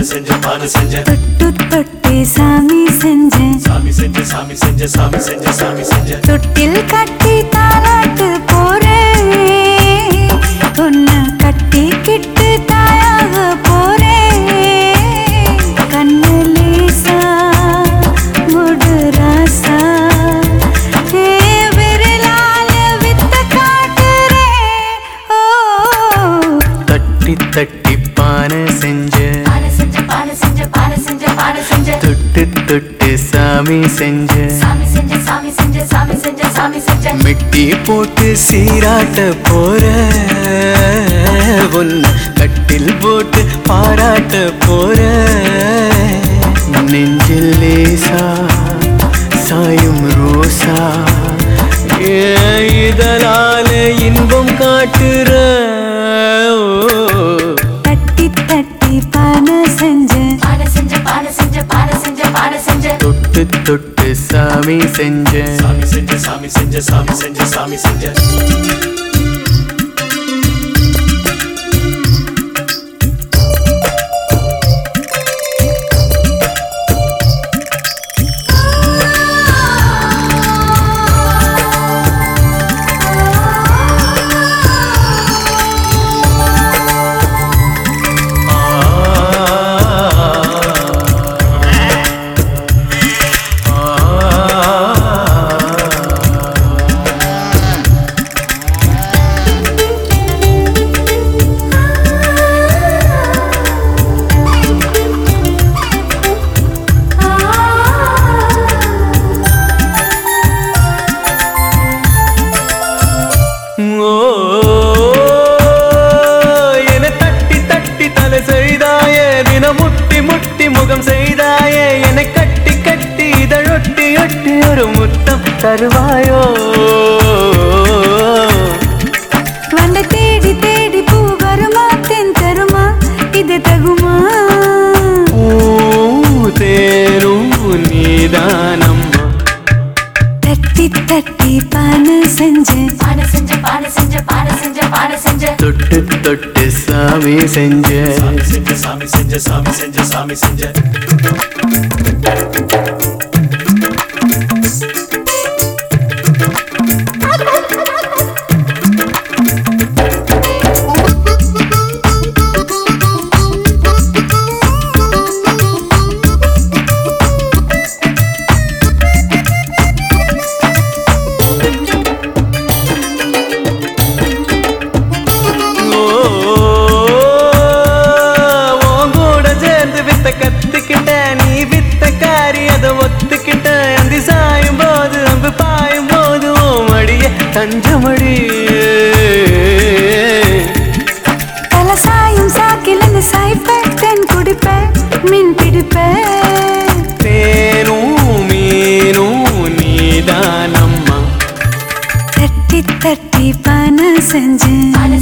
செஞ்ச பானை செஞ்ச தொட்டு தொட்டு சாமி செஞ்சேன் சாமி செஞ்ச சாமி செஞ்ச சாமி செஞ்ச சாமி செஞ்ச தொட்டில் கட்டி தாலாட்டு போறேன் உன்னை கட்டிக்கிட்டு தாயாக போறேன் கண்ணு லேசா முடு ராசா விரலால வித்த காட்டுறேன் ஓ தட்டி தட்டி பானை செஞ்ச தொட்டு தொட்டு சாமி செஞ்ச மிட்டி போட்டு சீராட்ட போற உன்னை கட்டில் போட்டு பாராட்ட போற நெஞ்சில் லேசா சாயும் ரோசா இதழால இன்பம் காட்டுற தட்டி தட்டி பானை செஞ்சேன் தொட்டு தொட்டு சாமி செஞ்ச சாமி செஞ்ச சாமி செஞ்ச சாமி செஞ்ச சாமி செஞ்ச செய்தாயே என்னை கட்டி கட்டி இதழொட்டி ஒட்டி ஒரு முத்தம் தருவாயோ வண்ட தேடி தேடி பூ வருமா தென் தருமா இது தகுமா தேரும் நீதானம்மா தட்டி தட்டி பானை செஞ்சேன் தொட்டு தொட்டு சாமி செஞ்ச சாமி செஞ்ச சாமி செஞ்ச சாமி செஞ்ச சாமி செஞ்ச கத்துக்கிட்ட நீ வித்த காரி அதை ஒத்துக்கிட்ட அந்தி சாயும் போது அம்பு பாயும் போது மடிய தஞ்சமடி தல சாயும் சாக்கில் அந்த சாய்ப்பேன் தென் குடிப்பேன் மீன் பிடிப்பேன் தேனும் மீனும் நீதானம்மா தட்டி தட்டி பானை செஞ்சேன்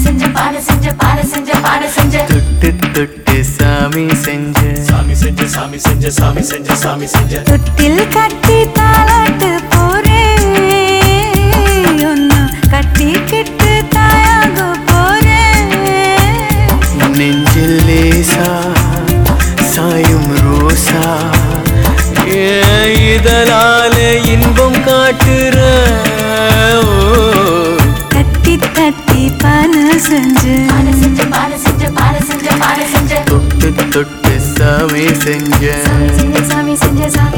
தொட்டு தொட்டு சாமி செஞ்ச சாமி செஞ்ச சாமி செஞ்ச சாமி செஞ்ச சாமி செஞ்ச தொட்டில் கட்டி தாலாட்டு போறேன் உன்னை கட்டிக்கிட்டு தாயாக போறேன் நெஞ்சில் லேசா சாயும் ரோசா இதழால இன்பம் காட்டுற தட்டி தட்டி பானை செஞ்சேன் தொட்டு தொட்டு சாமி செஞ்ச சாமி செஞ்ச